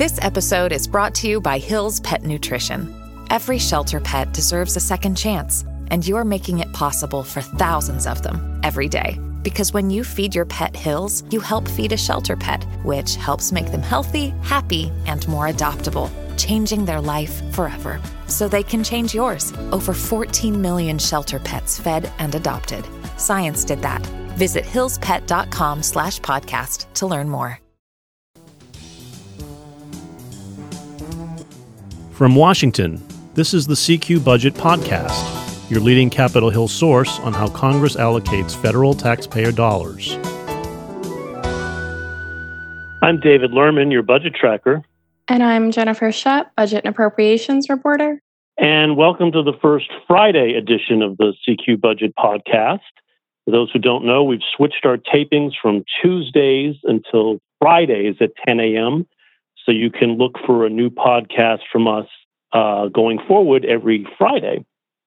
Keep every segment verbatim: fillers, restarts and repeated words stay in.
This episode is brought to you by Hill's Pet Nutrition. Every shelter pet deserves a second chance, and you're making it possible for thousands of them every day. Because when you feed your pet Hill's, you help feed a shelter pet, which helps make them healthy, happy, and more adoptable, changing their life forever. So they can change yours. Over fourteen million shelter pets fed and adopted. Science did that. Visit hillspet.com slash podcast to learn more. From Washington, this is the C Q Budget Podcast, your leading Capitol Hill source on how Congress allocates federal taxpayer dollars. I'm David Lerman, your budget tracker. And I'm Jennifer Shutt, budget and appropriations reporter. And welcome to the first Friday edition of the C Q Budget Podcast. For those who don't know, we've switched our tapings from Tuesdays until Fridays at ten a.m., so you can look for a new podcast from us uh, going forward every Friday.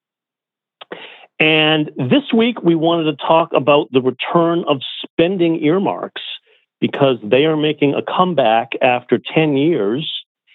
And this week, we wanted to talk about the return of spending earmarks because they are making a comeback after ten years.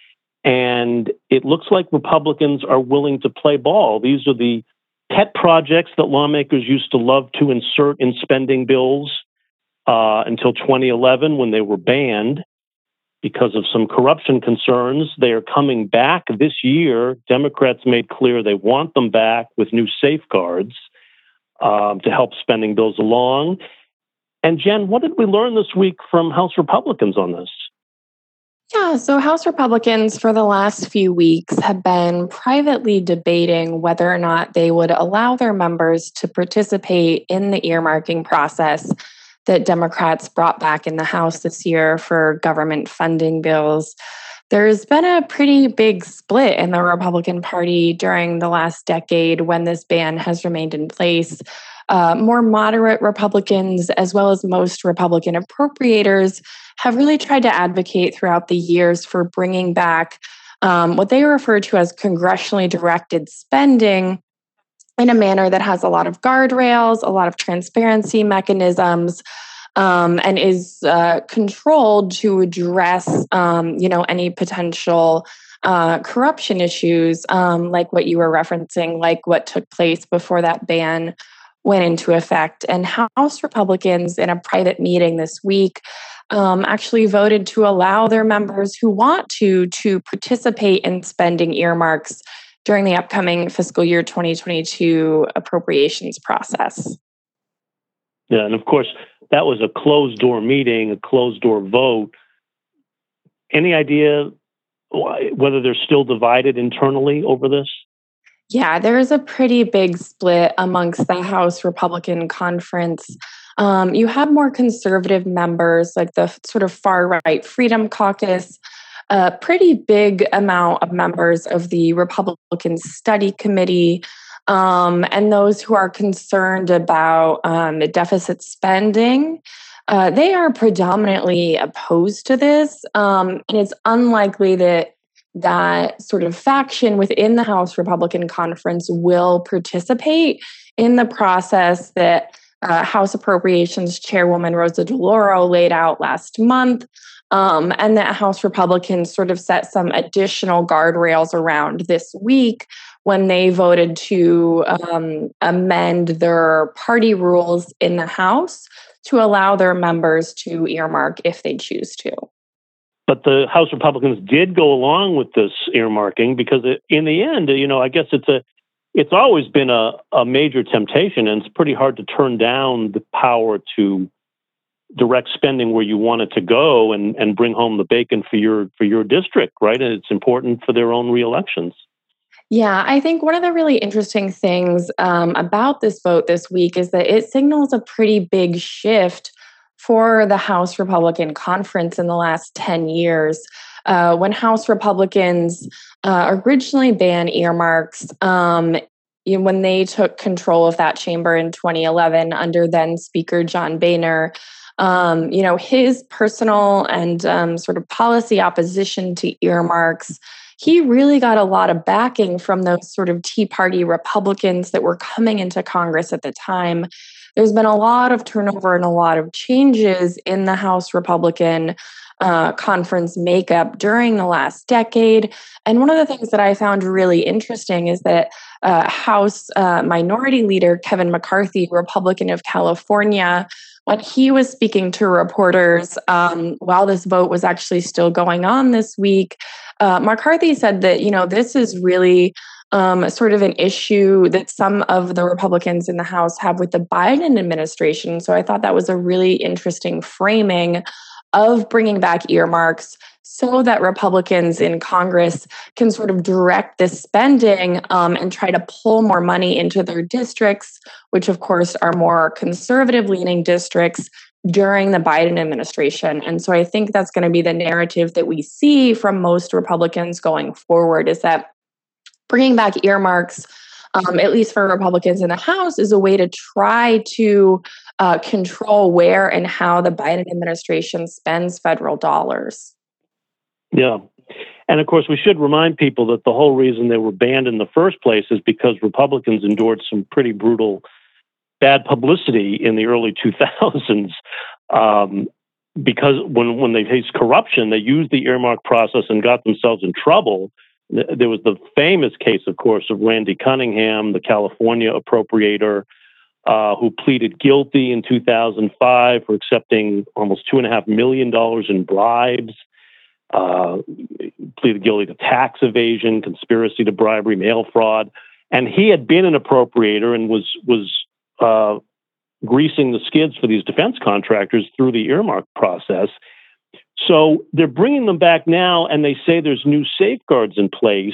And it looks like Republicans are willing to play ball. These are the pet projects that lawmakers used to love to insert in spending bills uh, until twenty eleven when they were banned. Because of some corruption concerns, they are coming back this year. Democrats made clear they want them back with new safeguards um, to help spending bills along. And Jen, what did we learn this week from House Republicans on this? Yeah, so House Republicans for the last few weeks have been privately debating whether or not they would allow their members to participate in the earmarking process that Democrats brought back in the House this year for government funding bills. There's been a pretty big split in the Republican Party during the last decade when this ban has remained in place. Uh, more moderate Republicans, as well as most Republican appropriators, have really tried to advocate throughout the years for bringing back um, what they refer to as congressionally directed spending in a manner that has a lot of guardrails, a lot of transparency mechanisms, um, and is uh, controlled to address, um, you know, any potential uh, corruption issues, um, like what you were referencing, like what took place before that ban went into effect. And House Republicans, in a private meeting this week, um, actually voted to allow their members who want to to participate in spending earmarks during the upcoming fiscal year twenty twenty-two appropriations process. Yeah, and of course, that was a closed-door meeting, a closed-door vote. Any idea why, whether they're still divided internally over this? Yeah, there's a pretty big split amongst the House Republican Conference. Um, you have more conservative members, like the sort of far-right Freedom Caucus, a pretty big amount of members of the Republican Study Committee, um, and those who are concerned about um, deficit spending. Uh, they are predominantly opposed to this, um, and it's unlikely that that sort of faction within the House Republican Conference will participate in the process that uh, House Appropriations Chairwoman Rosa DeLauro laid out last month. Um, and that House Republicans sort of set some additional guardrails around this week when they voted to um, amend their party rules in the House to allow their members to earmark if they choose to. But the House Republicans did go along with this earmarking because it, in the end, you know, I guess it's a it's always been a, a major temptation, and it's pretty hard to turn down the power to direct spending where you want it to go and, and bring home the bacon for your for your district, right? And it's important for their own reelections. Yeah, I think one of the really interesting things um, about this vote this week is that it signals a pretty big shift for the House Republican Conference in the last ten years. Uh, when House Republicans uh, originally banned earmarks, um, you know, when they took control of that chamber in twenty eleven under then Speaker John Boehner, Um, you know, his personal and um, sort of policy opposition to earmarks, he really got a lot of backing from those sort of Tea Party Republicans that were coming into Congress at the time. There's been a lot of turnover and a lot of changes in the House Republican uh, conference makeup during the last decade. And one of the things that I found really interesting is that uh, House uh, Minority Leader Kevin McCarthy, Republican of California, when he was speaking to reporters um, while this vote was actually still going on this week, uh, McCarthy said that, you know, this is really um, sort of an issue that some of the Republicans in the House have with the Biden administration. So I thought that was a really interesting framing of bringing back earmarks so that Republicans in Congress can sort of direct this spending um, and try to pull more money into their districts, which of course are more conservative-leaning districts during the Biden administration. And so I think that's going to be the narrative that we see from most Republicans going forward, is that bringing back earmarks, um, at least for Republicans in the House, is a way to try to uh, control where and how the Biden administration spends federal dollars. Yeah. And of course, we should remind people that the whole reason they were banned in the first place is because Republicans endured some pretty brutal bad publicity in the early two thousands. Um, because when, when they faced corruption, they used the earmark process and got themselves in trouble. There was the famous case, of course, of Randy Cunningham, the California appropriator, uh, who pleaded guilty in two thousand five for accepting almost two and a half million dollars in bribes. Uh, pleaded guilty to tax evasion, conspiracy to bribery, mail fraud, and he had been an appropriator and was was uh, greasing the skids for these defense contractors through the earmark process. So they're bringing them back now, and they say there's new safeguards in place.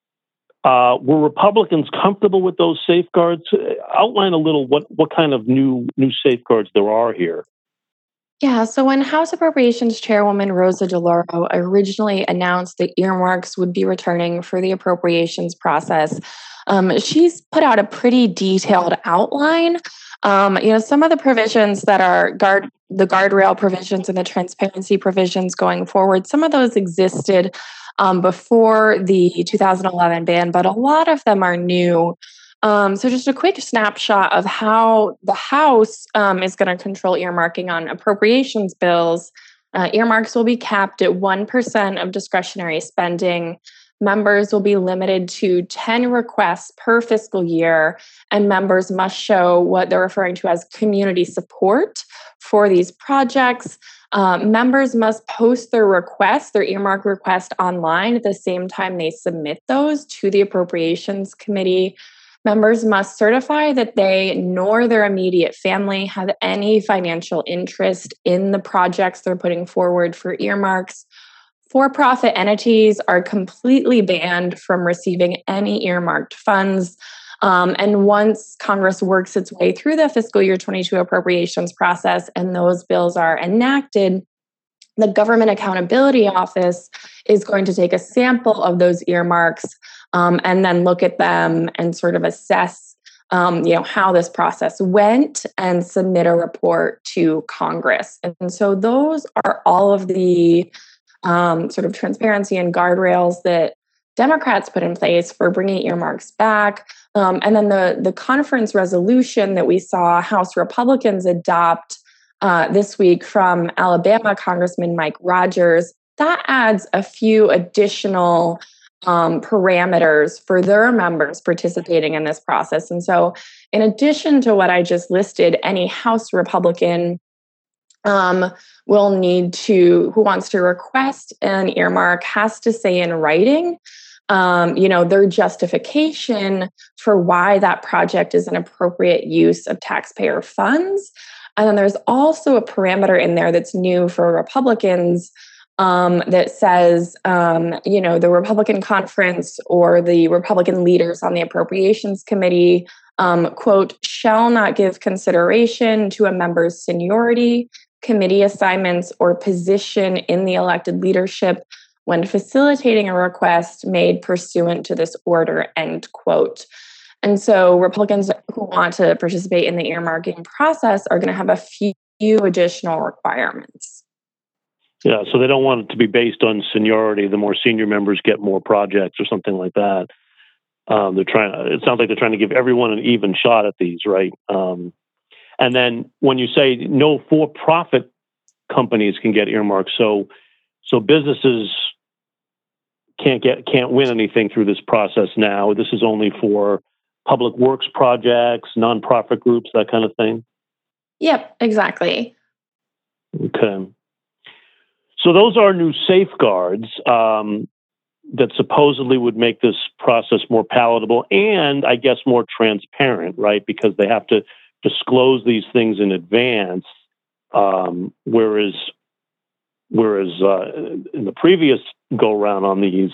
Uh, were Republicans comfortable with those safeguards? Outline a little what what kind of new new safeguards there are here. Yeah, so when House Appropriations Chairwoman Rosa DeLauro originally announced that earmarks would be returning for the appropriations process, um, she's put out a pretty detailed outline. Um, you know, some of the provisions that are guard the guardrail provisions and the transparency provisions going forward, some of those existed um, before the two thousand eleven ban, but a lot of them are new. Um, so just a quick snapshot of how the House um, is going to control earmarking on appropriations bills. Uh, earmarks will be capped at one percent of discretionary spending. Members will be limited to ten requests per fiscal year, and members must show what they're referring to as community support for these projects. Um, members must post their requests, their earmark request online at the same time they submit those to the Appropriations Committee. Members must certify that they nor their immediate family have any financial interest in the projects they're putting forward for earmarks. For-profit entities are completely banned from receiving any earmarked funds. Um, and once Congress works its way through the fiscal year twenty-two appropriations process and those bills are enacted, the Government Accountability Office is going to take a sample of those earmarks um, and then look at them and sort of assess um, you know, how this process went and submit a report to Congress. And so those are all of the um, sort of transparency and guardrails that Democrats put in place for bringing earmarks back. Um, and then the, the conference resolution that we saw House Republicans adopt uh, this week from Alabama Congressman Mike Rogers, that adds a few additional um, parameters for their members participating in this process. And so in addition to what I just listed, any House Republican um, will need to, who wants to request an earmark has to say in writing Um, you know, their justification for why that project is an appropriate use of taxpayer funds. And then there's also a parameter in there that's new for Republicans um, that says, um, you know, the Republican conference or the Republican leaders on the Appropriations Committee, um, quote, shall not give consideration to a member's seniority, committee assignments, or position in the elected leadership when facilitating a request made pursuant to this order, end quote. And so Republicans who want to participate in the earmarking process are going to have a few additional requirements. Yeah, so they don't want it to be based on seniority. The more senior members get more projects or something like that. Um, they're trying. It sounds like they're trying to give everyone an even shot at these, right? Um, and then when you say no for-profit companies can get earmarks, so So businesses can't get can't win anything through this process now. This is only for public works projects, nonprofit groups, that kind of thing. Yep, exactly. Okay. So those are new safeguards um, that supposedly would make this process more palatable and, I guess, more transparent, right? Because they have to disclose these things in advance, um, whereas whereas uh, in the previous go-round on these,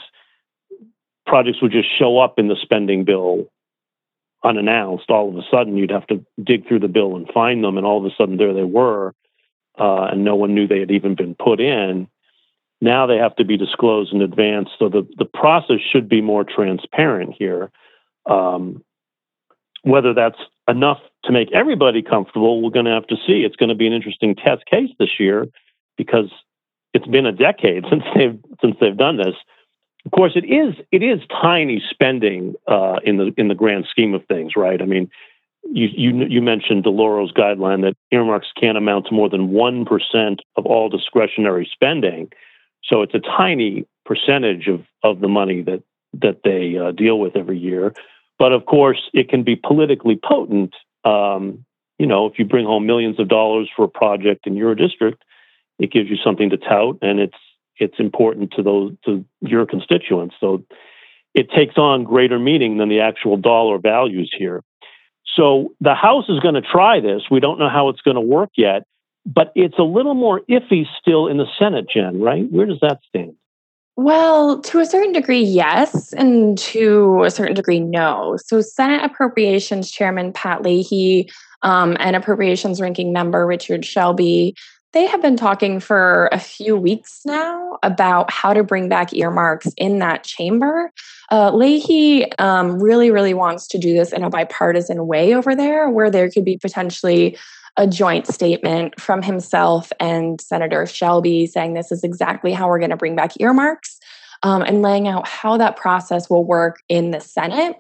projects would just show up in the spending bill unannounced. All of a sudden, you'd have to dig through the bill and find them, and all of a sudden there they were. Uh, and no one knew they had even been put in. Now they have to be disclosed in advance. So the, the process should be more transparent here. Um, whether that's enough to make everybody comfortable, we're going to have to see. It's going to be an interesting test case this year because it's been a decade since they've since they've done this. Of course, it is it is tiny spending uh, in the in the grand scheme of things, right? I mean, You, you you mentioned DeLauro's guideline that earmarks can't amount to more than one percent of all discretionary spending. So it's a tiny percentage of, of the money that, that they uh, deal with every year. But of course, it can be politically potent. Um, you know, if you bring home millions of dollars for a project in your district, it gives you something to tout, and it's it's important to those to your constituents. So it takes on greater meaning than the actual dollar values here. So the House is going to try this. We don't know how it's going to work yet, but it's a little more iffy still in the Senate, Jen, right? Where does that stand? Well, to a certain degree, yes, and to a certain degree, no. So Senate Appropriations Chairman Pat Leahy um, and Appropriations Ranking Member Richard Shelby, they have been talking for a few weeks now about how to bring back earmarks in that chamber. Uh, Leahy um, really, really wants to do this in a bipartisan way over there, where there could be potentially a joint statement from himself and Senator Shelby saying this is exactly how we're going to bring back earmarks, um, and laying out how that process will work in the Senate.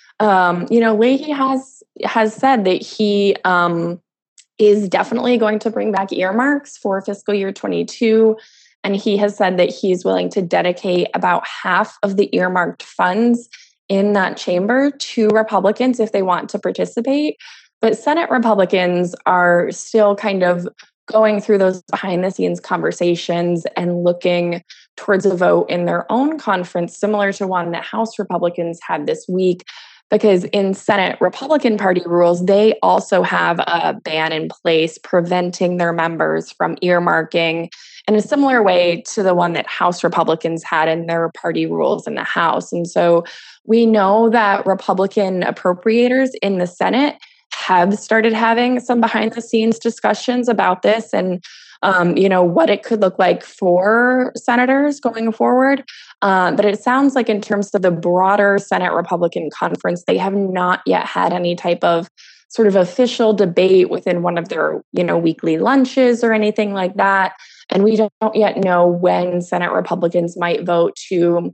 Um, you know, Leahy has has said that he um, is definitely going to bring back earmarks for fiscal year twenty-two. And he has said that he's willing to dedicate about half of the earmarked funds in that chamber to Republicans if they want to participate. But Senate Republicans are still kind of going through those behind the scenes conversations and looking towards a vote in their own conference, similar to one that House Republicans had this week. Because in Senate Republican Party rules, they also have a ban in place preventing their members from earmarking in a similar way to the one that House Republicans had in their party rules in the House. And so we know that Republican appropriators in the Senate have started having some behind the scenes discussions about this and Um, you know, what it could look like for senators going forward. Uh, but it sounds like in terms of the broader Senate Republican conference, they have not yet had any type of sort of official debate within one of their, you know, weekly lunches or anything like that. And we don't yet know when Senate Republicans might vote to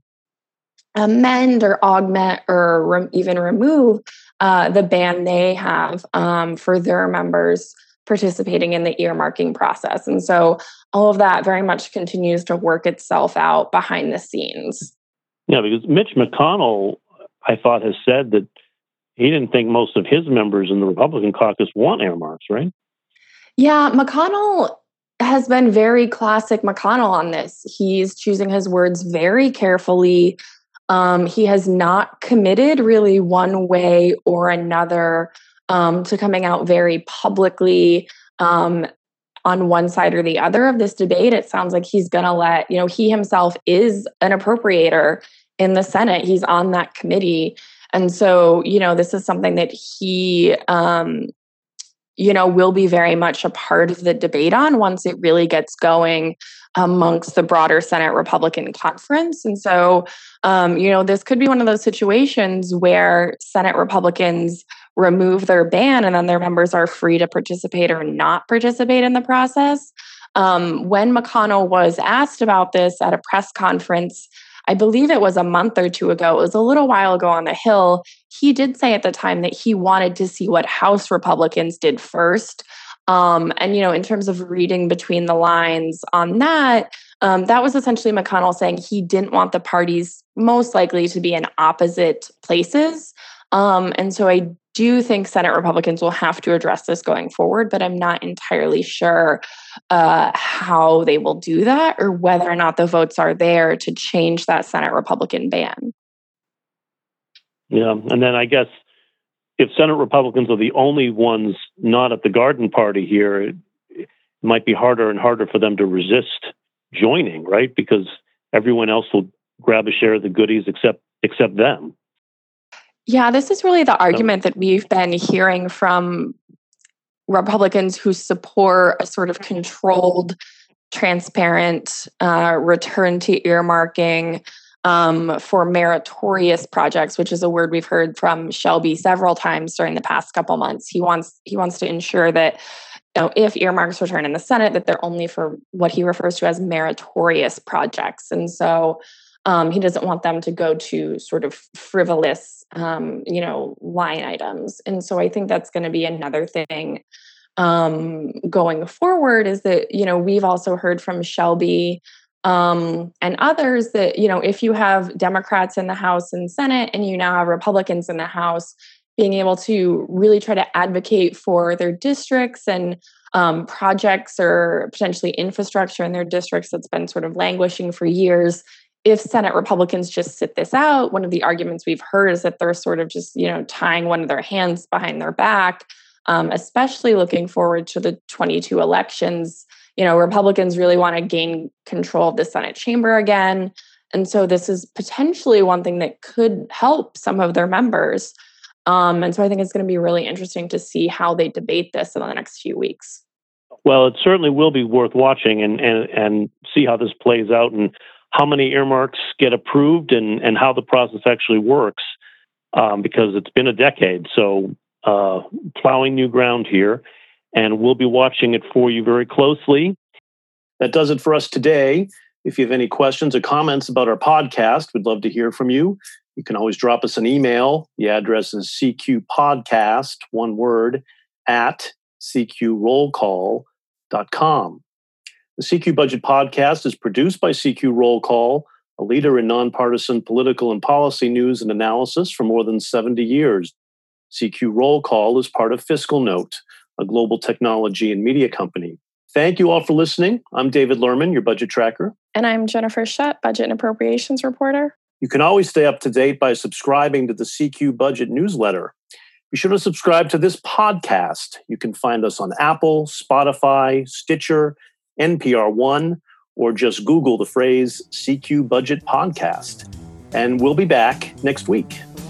amend or augment or re- even remove uh, the ban they have um, for their members participating in the earmarking process. And so all of that very much continues to work itself out behind the scenes. Yeah, because Mitch McConnell, I thought, has said that he didn't think most of his members in the Republican caucus want earmarks, right? Yeah, McConnell has been very classic McConnell on this. He's choosing his words very carefully. Um, he has not committed really one way or another Um, to coming out very publicly um, on one side or the other of this debate. It sounds like he's going to let, you know, he himself is an appropriator in the Senate. He's on that committee. And so, you know, this is something that he, um, you know, will be very much a part of the debate on once it really gets going amongst the broader Senate Republican conference. And so, um, you know, this could be one of those situations where Senate Republicans remove their ban and then their members are free to participate or not participate in the process. Um, when McConnell was asked about this at a press conference, I believe it was a month or two ago, it was a little while ago on the Hill, he did say at the time that he wanted to see what House Republicans did first. Um, and, you know, in terms of reading between the lines on that, Um, that was essentially McConnell saying he didn't want the parties most likely to be in opposite places. Um, and so I do think Senate Republicans will have to address this going forward, but I'm not entirely sure uh, how they will do that or whether or not the votes are there to change that Senate Republican ban. Yeah, and then I guess if Senate Republicans are the only ones not at the garden party here, it, it might be harder and harder for them to resist joining, right? Because everyone else will grab a share of the goodies except except them. Yeah, this is really the argument that we've been hearing from Republicans who support a sort of controlled, transparent uh, return to earmarking um, for meritorious projects, which is a word we've heard from Shelby several times during the past couple months. He wants he wants to ensure that, you know, if earmarks return in the Senate, that they're only for what he refers to as meritorious projects, and so. Um, he doesn't want them to go to sort of frivolous, um, you know, line items. And so I think that's going to be another thing um, going forward is that, you know, we've also heard from Shelby um, and others that, you know, if you have Democrats in the House and Senate and you now have Republicans in the House, being able to really try to advocate for their districts and um, projects or potentially infrastructure in their districts that's been sort of languishing for years. If Senate Republicans just sit this out, one of the arguments we've heard is that they're sort of just, you know, tying one of their hands behind their back, um, especially looking forward to the twenty-two elections. You know, Republicans really want to gain control of the Senate chamber again. And so this is potentially one thing that could help some of their members. Um, and so I think it's going to be really interesting to see how they debate this in the next few weeks. Well, it certainly will be worth watching and and, and see how this plays out and how many earmarks get approved and, and how the process actually works, um, because it's been a decade. So uh, plowing new ground here, and we'll be watching it for you very closely. That does it for us today. If you have any questions or comments about our podcast, we'd love to hear from you. You can always drop us an email. The address is c q podcast, one word, at c q roll call dot com. The C Q Budget Podcast is produced by C Q Roll Call, a leader in nonpartisan political and policy news and analysis for more than seventy years. C Q Roll Call is part of Fiscal Note, a global technology and media company. Thank you all for listening. I'm David Lerman, your budget tracker. And I'm Jennifer Shutt, budget and appropriations reporter. You can always stay up to date by subscribing to the C Q Budget newsletter. Be sure to subscribe to this podcast. You can find us on Apple, Spotify, Stitcher, N P R One, or just Google the phrase C Q Budget Podcast. And we'll be back next week.